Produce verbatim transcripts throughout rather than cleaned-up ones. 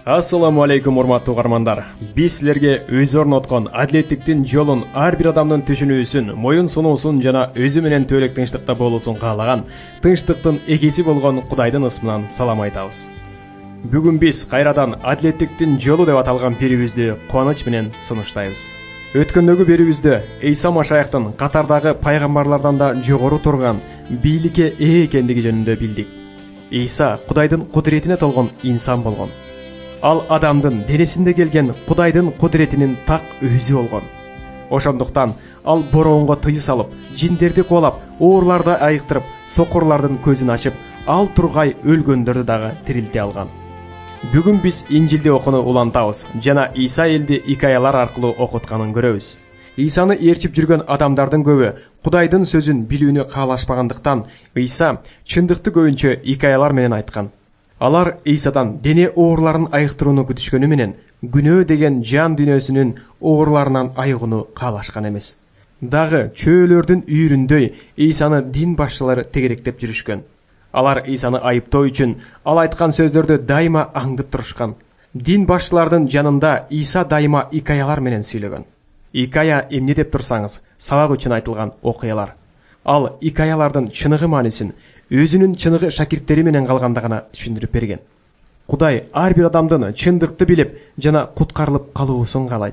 Ассаламу алейкум, урматтуу угармандар. Биз силерге өз орноткон адилеттиктин жолун ар бир адамдын түшүнүүсүн, моюн сунуусун жана өзү менен түбөлүк тынчтыкта болуусун каалаган, тынчтыктын эгиси болгон Кудайдын ысмынан салам айтабыз. Бүгүн биз кайрадан адилеттиктин жолу деп аталган берүүбүздү кубаныч менен сунуштайбыз. Өткөндөгү берүүбүздө Ыйса Машаяктын катардагы пайгамбарлардан да жогору турган бийликке ээ экендиги жөнүндө билдик. Ыйса Кудайдын кудуретине толгон инсан болгон. Ал адамдын денесинде келген Кудайдын кудуретинин так өзү болгон. Ошондуктан ал бороонго тыюу салып, жиндерди кубалап, оорларды айыктырып, сокурлардын көзүн ачып, ал тургай өлгөндөрдү дагы тирилте алган. Бүгүн биз Инжилди окууну улантабыз жана Ыйса элди икаялар аркылуу окутканын көрөбүз. Ыйсаны ээрчип жүргөн адамдардын көбү Кудайдын сөзүн билүүнү каалашпагандыктан Ыйса чындыкты көбүнчө икаялар менен айткан. Алар Ыйсадан дене оорларын айыктырууну күтүшкөнү менен күнөө деген жан дүйнөсүнүн оорларынан айыгууну каалашкан эмес. Дагы чөөлөрдүн үйүрүндөй Ыйсаны дин башчылары тегеректеп жүрүшкөн. Алар Ыйсаны айыптоо үчүн ал айткан сөздөрдү дайыма аңдып турушкан. Дин башчылардын жанында Ыйса дайыма икаялар менен сүйлөгөн. Икая эмне деп турсаңыз, сабак үчүн айтылган окуялар. Ал икаялардын чыныгы маанисин өзүнүн чыныгы шакирттери менен калгандыгына түшүндүрүп берген. Кудай ар бир адамдын чындыкты билип жана куткарылып калуусун каалайт.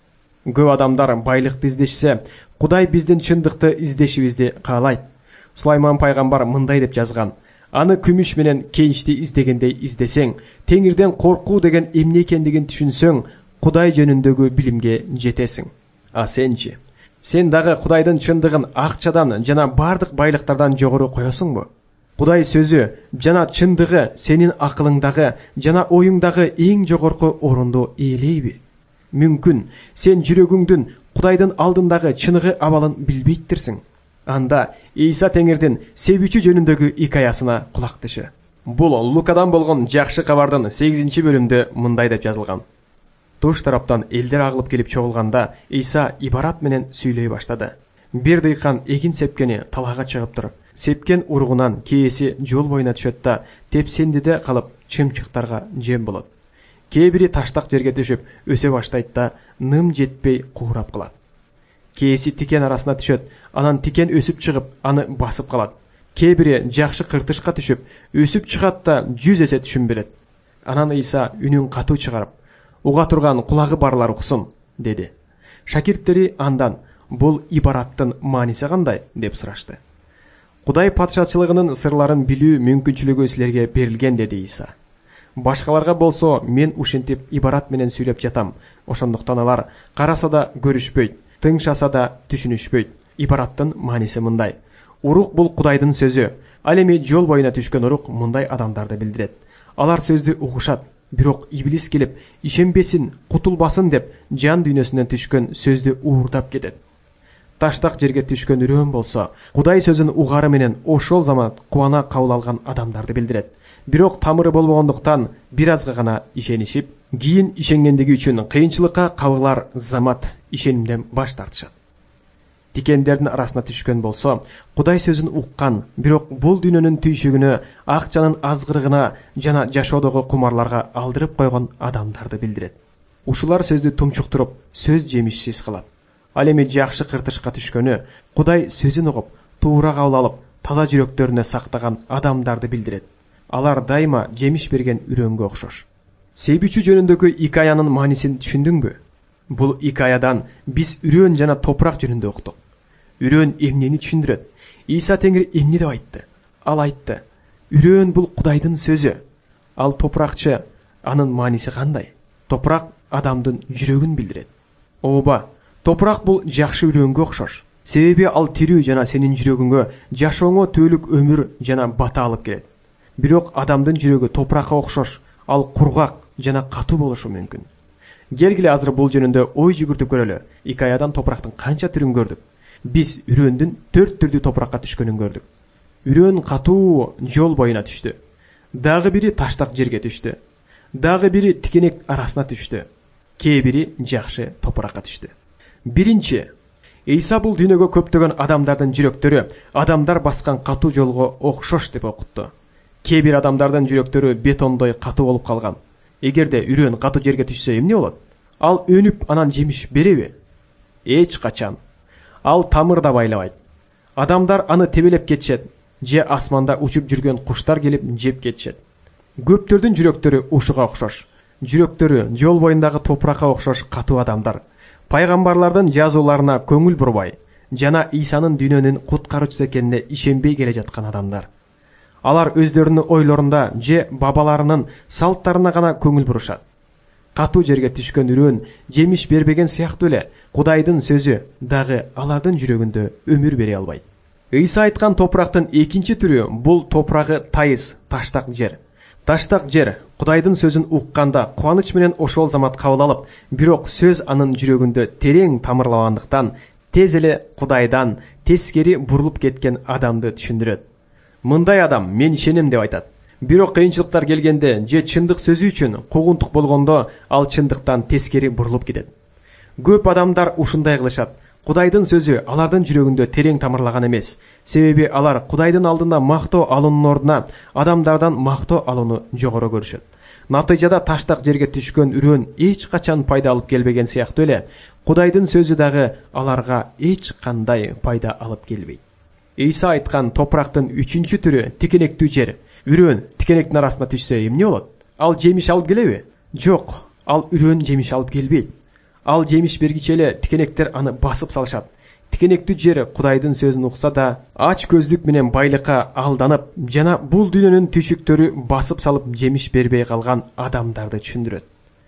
Көп адамдар байлыкты издешсе, Кудай биздин чындыкты издешибизди каалайт. Сулайман пайгамбар мындай деп жазган: "Аны күмүш менен кенчти издегендей издесең, Теңирден коркуу деген эмне экендигин түшүнсөң, Кудай жөнүндөгү билимге жетесиң." А сенчи? Сен дагы Кудайдын чындыгын акчадан жана бардык байлыктардан жогору коесуңбу? Кудай сөзү жана чындыгы сенин акылыңдагы жана оюңдагы эң жогорку орунду ээлейби? Мүмкүн сен жүрөгүңдүн Кудайдын алдындагы чыныгы абалын билбейттирсиң. Анда Ыйса Теңирдин себүүчү жөнүндөгү икаясына кулак түшө. Бул Лукадан болгон жакшы кабардын сегизинчи бөлүмүндө мындай деп жазылган. Туш тараптан элдер агылып келип чогулганда Ыйса ибарат менен сүйлөй баштады. Бир дыйкан эгин сепкени талаага чыгыптыр. Сепкен ургунан кээси жол боюна түшөт да, тепсендиде калып чымчыктарга жем болот. Кээ бири таштак жерге түшүп өсө баштайт да, ным жетпей куурап калат. Кээси тикен арасына түшөт, анан тикен өсүп чыгып, аны басып калат. Кээ бири жакшы кыртышка түшүп, өсүп чыгат да жүз эсе түшүм берет. Анан Ыйса үнүн катуу чыгарып: "Уга турган кулагы барлар уксун" деди. Шакирттери андан: "Бул ибараттын мааниси кандай?" деп сурашты. "Кудай патшачылыгынын сырларын билүү мүмкүнчүлүгү силерге берилген" деди Ыйса. "Башкаларга болсо мен ушинтип ибарат менен сүйлөп жатам. Ошондуктан алар караса да көрүшпөйт, тыңшаса да түшүнүшпөйт. Ибараттын мааниси мындай: урук бул Кудайдын сөзү. Ал эми жол боюна түшкөн урук мындай адамдарды билдирет. Алар сөздү угушат, бирок иблис келип, ишенбесин, кутулбасын деп жан дүйнөсүнөн түшкөн сөздү уурдап кетет. Таштак жерге түшкөн үрөөн болсо, Кудай сөзүн угары менен ошол замат кубана кабыл алган адамдарды билдирет. Бирок тамыры болбогондуктан бир азга гана ишенишип, кийин ишенгендиги үчүн кыйынчылыкка кабылар замат ишенимден баш тартышат. Тикендердин арасына түшкөн болсо, Кудай сөзүн уккан, бирок бул дүйнөнүн түйшүгүнө, акчанын азгырыгына жана жашоодогу кумарларга алдырып койгон адамдарды билдирет. Ушулар сөздү тумчуктуруп, сөз жемишсиз кылат. Ал эми жакшы кыртышка түшкөнү, Кудай сөзүн угуп, туура кабыл алып, таза жүрөктөрүнө сактаган адамдарды билдирет. Алар дайыма жемиш берген үрөнгө окшош. Себүүчү жөнүндөгү икаянын маанисин түшүндүңбү? Бул икаядан биз үрөөн жана топурак жөнүндө уктук. Үрөөн эмнени түшүндүрөт? Ыйса Теңир эмне деп айтты? Ал айтты: "Үрөөн бул Кудайдын сөзү." Ал топуракчы, анын мааниси кандай? Топурак адамдын жүрөгүн билдирет. Ооба, топурак бул жакшы үрөөнгө окшош. Себеби ал тирүү жана сенин жүрөгүңө жашооңо түбөлүк өмүр жана бата алып келет. Бирок адамдын жүрөгү топуракка окшош, ал кургак жана катуу болушу мүмкүн. Келгиле азыр бул жөнүндө ой жүгүртүп көрөлү. Икаядан топурактын канча түрүн көрдүк. Биз үрөөндүн төрт түрдүү топуракка түшкөнүн көрдүк. Үрөөн катуу жол боюна түштү. Дагы бири таштак жерге түштү. Дагы бири тикенек арасына түштү. Кээ бири жакшы топуракка түштү. Биринчи, Ыйса бул дүйнөгө көптөгөн адамдардын жүрөктөрү адамдар баскан катуу жолго окшош деп окутту. Кээ бир адамдардын жүрөктөрү бетондой катуу болуп калган. Эгерде үрөөн катуу жерге түшсө эмне болот? Ал өнүп анан жемиш береби? Эч качан. Ал тамыр да байлабайт. Адамдар аны тебелеп кетишет, же асманда учуп жүргөн куштар келип жеп кетишет. Көптөрдүн жүрөктөрү ушуга окшош. Жүрөктөрү жол боюндагы топуракка окшош катуу адамдар. Пайгамбарлардын жазууларына көңүл бурбай жана Исанын дүйнөнүн куткаруучусу экенине ишенбей келе жаткан адамдар. Алар өздөрүнүн ойлорунда же бабаларынын салттарына гана көңүл бурушат. Катуу жерге түшкөн үрөөн жемиш бербеген сыяктуу эле Кудайдын сөзү дагы алардын жүрөгүндө өмүр бере албайт. Ыйса айткан топурактын экинчи түрү бул топурагы тайыз, таштак жер. Таштак жер Кудайдын сөзүн укканда кубаныч менен ошол замат кабыл алып, бирок сөз анын жүрөгүндө терең тамырлабандыктан тез эле Кудайдан тескери бурулуп кеткен адамды түшүндүрөт. Мындай адам мен ишенем деп айтат. Бирок кыйынчылыктар келгенде же чындык сөзү үчүн куугунтук болгондо ал чындыктан тескери бурулуп кетет. Көп адамдар ушундай кылышат. Кудайдын сөзү алардын жүрөгүндө терең тамырлаган эмес. Себеби алар Кудайдын алдында мактоо алуунун ордуна адамдардан мактоо алууну жогору көрүшөт. Натыйжада таштак жерге түшкөн үрөөн эч качан пайда алып келбеген сыяктуу эле Кудайдын сөзү дагы аларга эч кандай пайда алып келбейт. Ыйса айткан топурактын үчүнчү түрү тикенектүү жер. Үрөөн тикенектин арасына түшсө эмне болот? Ал жемиш алып келеби? Жок, ал үрөөн жемиш алып келбейт. Ал жемиш бергиче эле тикенектер аны басып салышат. Тикенектүү жер Кудайдын сөзүн укса да, ач көздүк менен байлыкка алданып, жана бул дүйнөнүн түйшүктөрү басып салып жемиш бербей калган адамдарды түшүндүрөт.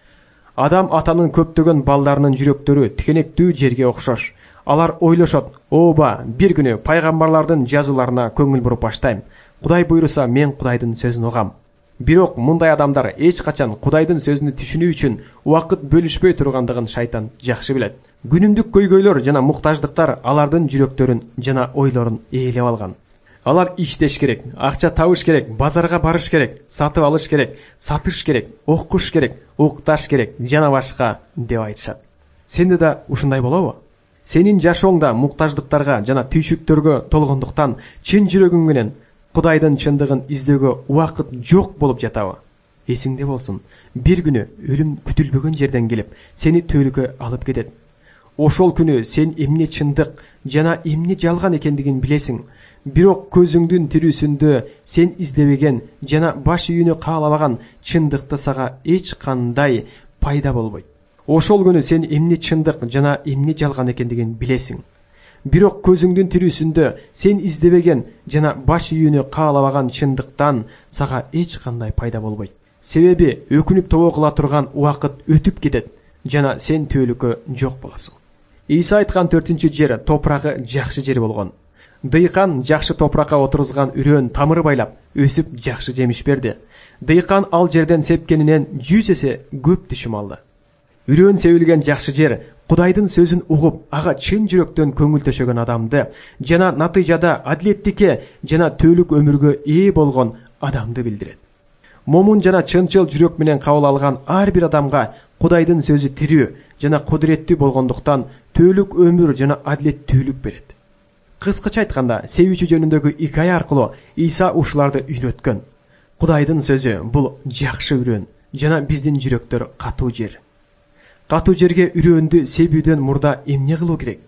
Адам атанын көптөгөн балдарынын жүрөктөрү тикенектүү жерге окшош. Алар ойлошот: "Ооба, бир күнү пайгамбарлардын жазууларына көңүл буруп баштайм. Кудай буйруса, мен Кудайдын сөзүн угам." Бирок мындай адамдар эч качан Кудайдын сөзүн түшүнүү үчүн убакыт бөлүшпөй тургандыгын шайтан жакшы билет. Күнүмдүк көйгөйлөр жана муктаждыктар алардын жүрөктөрүн жана ойлорун ээлеп алган. Алар иштеш керек, акча табыш керек, базарга барыш керек, сатып алыш керек, сатыш керек, окуш керек, укташ керек жана башка деп айтышат. Сенде да ушундай болобу? Сенин жашооңда муктаждыктарга жана түйшүктөргө толгондуктан чын жүрөгүң менен Кудайдын чындыгын издөөгө убакыт жок болуп жатабы? Эсиңде болсун, бир күнү өлүм күтүлбөгөн жерден келип, сени төөлүккө алып кетет. Ошол күнү сен эмне чындык жана эмне жалган экендигин билесиң. Бирок көзүңдүн тирүүсүндө сен издебеген жана баш үйүнү каалабаган чындыкты сага эч кандай пайда болбойт. Ошол күнү сен эмне чындык жана эмне жалган экендигин билесиң. Бирок көзүңдүн тирүүсүндө сен издебеген жана баш үйүнү каалабаган чындыктан сага эч кандай пайда болбойт. Себеби өкүнүп тобоо кыла турган убакыт өтүп кетет жана сен төөлүккө жок болосуң. Ыйса айткан төртүнчү жер топурагы жакшы жер болгон. Дыйкан жакшы топуракка отургузган үрөөн тамыр байлап, өсүп жакшы жемиш берди. Дыйкан ал жерден сепкенинен жүз эсе көп түшүм алды. Үрөөн себилген жакшы жер Кудайдын сөзүн угуп, ага чын жүрөктөн көңүл төшөгөн адамды жана натыйжада адилеттикке жана төөлүк өмүргө ээ болгон адамды билдирет. Момун жана чынчыл жүрөк менен кабыл алган ар бир адамга Кудайдын сөзү тирүү жана кудуреттүү болгондуктан төөлүк өмүр жана адилеттүүлүк берет. Кыскача айтканда, себүүчү жөнүндөгү икая аркылуу Ыйса ушуларды үйрөткөн. Кудайдын сөзү бул жакшы үрөөн жана биздин жүрөктөр катуу жер. Катуу жерге үрөөндү себүүдөн мурда эмне кылуу керек?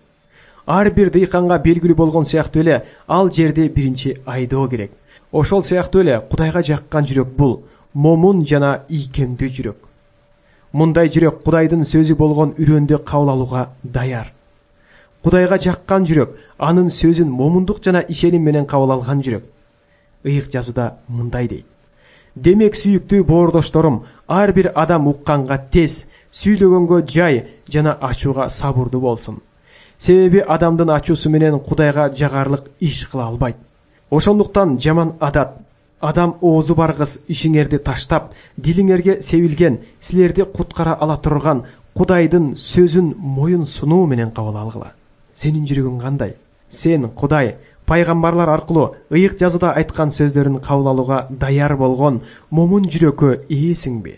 Ар бир дыйканга белгилүү болгон сыяктуу эле ал жерди биринчи айдоо керек. Ошол сыяктуу эле Кудайга жаккан жүрөк бул момун жана ийкемдүү жүрөк. Мындай жүрөк Кудайдын сөзү болгон үрөөндү кабыл алууга даяр. Кудайга жаккан жүрөк анын сөзүн момундук жана ишеним менен кабыл алган жүрөк. Ыйык жазууда мындай дейт: "Демек сүйүктүү боордошторум, ар бир адам укканга тез, сүйлөгөнгө жай жана ачууга сабырдуу болсун. Себеби адамдын ачуусу менен Кудайга жагарлык иш кыла албайт. Ошондуктан жаман адат, адам оозу баргыс ишиңерди таштап, дилиңерге себилген, силерди куткара ала турган Кудайдын сөзүн моюн сунуу менен кабыл алгыла." Сенин жүрөгүң кандай? Сен Кудай пайгамбарлар аркылуу ыйык жазууда айткан сөздөрүн кабыл алууга даяр болгон момун жүрөккө ээсиңби?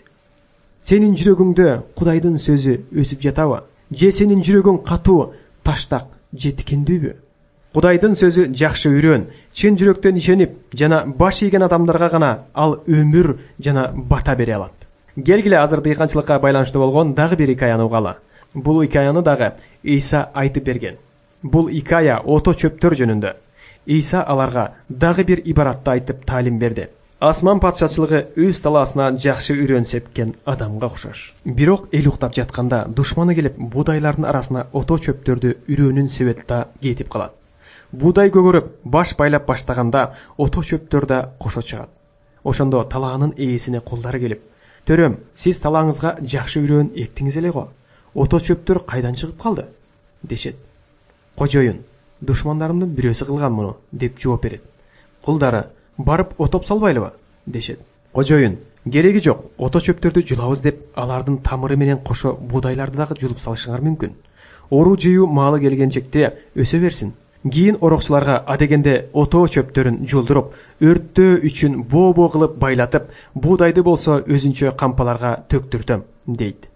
Сенин жүрөгүңдө Кудайдын сөзү өсүп жатабы? Же сенин жүрөгүң катуу, таштак же тикендүүбү? Кудайдын сөзү жакшы үрөөн, чын жүрөктөн ишенип жана баш ийген адамдарга гана ал өмүр жана бата бере алат. Келгиле азыр дыйканчылыкка байланыштуу болгон дагы бир икаяны угалы. Бул икаяны дагы Ийса айтып берген. Бул икая ото чөптөр жөнүндө. Ийса аларга дагы бир ибаратты айтып таалим берди. Асман патшачылыгы өз талаасына жакшы үрөн сепкен адамга окшош. Бирок эл уктап жатканда душманы келип будайлардын арасына ото чөптөрдү үрөөнүн себетта кетип калат. Будай көгөрүп баш байлап баштаганда ото чөптөр да кошо чыгат. Ошондо талаанын ээсине кулдары келип: "Төрөм, сиз талааңызга жакшы үрөөн эктиңиз эле го. Ото чөптөр кайдан чыгып калды?" дешет. "Кожоюн, душмандарымдын бирөөсү кылган муну" деп жооп берет. Кулдары: "Барып отоп салбайлыбы?" дешет. "Кожоюн, кереги жок, ото чөптөрдү жулабыз" деп алардын тамыры менен кошо будайларды дагы жулуп салышыңар мүмкүн. Ору жыйуу маалы келгенчекте өсө берсин. Кийин орокчуларга адегенде ото чөптөрүн жолдуруп, өрттөө үчүн боо-боо кылып байлатып, будайды болсо өзүнчө кампаларга төктүртөм, дейт.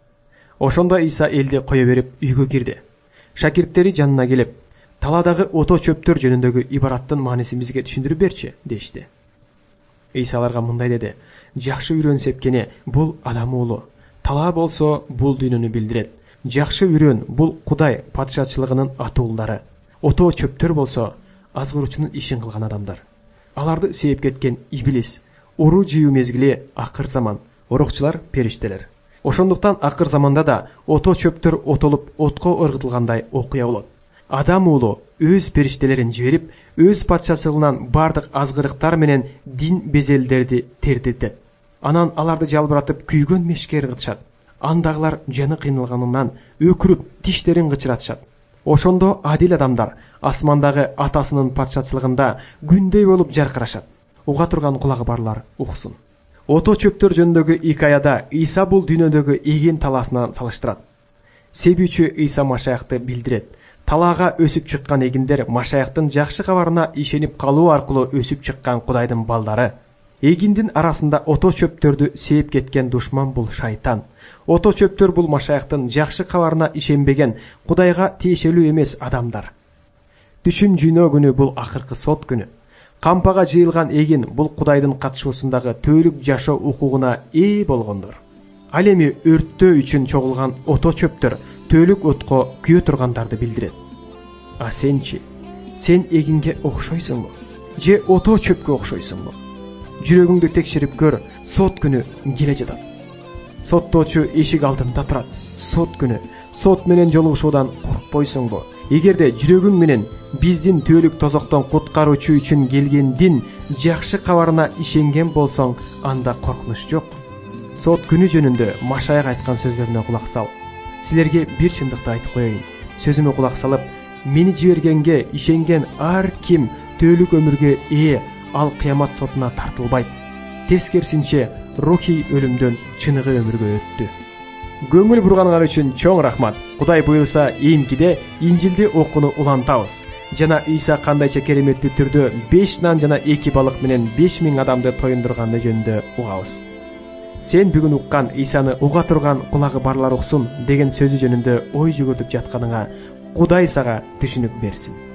Ошондо Ийса элди кое берип үйгө кирди. Шакирттери жанына келип: "Таладагы ото чөптөр жөнүндөгү ибараттын маанисин бизге түшүндүрүп берчи" дешти. Ийса аларга мындай деди: "Жакшы үрөөн сепкени бул адам уулу. Талаа болсо бул дүйнөнү билдирет. Жакшы үрөөн бул Кудай патшачылыгынын атуулдары. Ото чөптөр болсо азгыруучунун ишин кылган адамдар. Аларды сээп кеткен иблис, уруу жыйуу мезгили акыр заман, орокчулар периштелер. Ошондуктан акыр заманда да ото чөптөр отолуп отко ыргытылгандай окуя болот. Адам уулу өз периштелерин жиберип, өз патшачылыгынан бардык азгырыктар менен дин безелдерди тердетет. Анан аларды жалбыратып күйгөн мешке ыргытышат. Андагылар жаны кыйналганынан өкүрүп тиштерин кычыратышат. Ошондо адил адамдар асмандагы атасынын патшачылыгында күндөй болуп жаркырашат. Уга турган кулагы барлар уксун." Ото чөптөр жөнүндөгү икаяда Ийса бул дүйнөдөгү эген талаасынан салыштырат. Себүүчү Ийса Машаякты билдирет. Талаага өсүп чыккан эгиндер Машаяктын жакшы кабарына ишенип калуу аркылуу өсүп чыккан Кудайдын балдары. Эгиндин арасында ото чөптөрдү сээп кеткен душман бул шайтан. Ото чөптөр бул Машаяктын жакшы кабарына ишенбеген, Кудайга тиешелүү эмес адамдар. Түшүн жүйнөө күнү бул акыркы сот күнү. Кампага жыйылган эгин бул Кудайдын катышуусундагы төөлүк жашоо укугуна ээ болгондор. Ал эми өрттөө үчүн чогулган ото чөптөр төөлүк отко күйө тургандарды билдирет. А сенчи, сен эгинге окшойсуңбу? Же ото чөпкө окшойсуңбу? Жүрөгүңдү текшерип көр, сот күнү келе жатат. Соттоочу эшик алдында турат. Сот күнү, сот менен жолугушуудан коркпойсуңбу? Эгерде жүрөгүң менен биздин төөлүк тозоктон куткаруучу үчүн келгендин жакшы кабарына ишенген болсоң, анда коркунуч жок. Сот күнү жөнүндө Машаяк айткан сөздөрүнө кулак сал. Силерге бир чындыкты айтып коеюн. Сөзүмө кулак салып, мени жибергенге ишенген ар ким төөлүк өмүргө ээ, ал кыямат сотуна тартылбайт. Тескерисинче, рухий өлүмдөн чыныгы өмүргө өттү. Көңүл бурганыңар үчүн чоң рахмат. Кудай буйруса, ийимкиде Инжилди окууну улантабыз. Жана Ийса кандайча кереметтүү түрдө беш нан жана эки балык менен беш миң адамды тоюндурганы жөнүндө угабыз. Сен бүгүн уккан Ийсаны уга турган кулагы барлар уксун деген сөзү жөнүндө ой жүгүртүп жатканыңа Кудай сага түшүнүк берсин.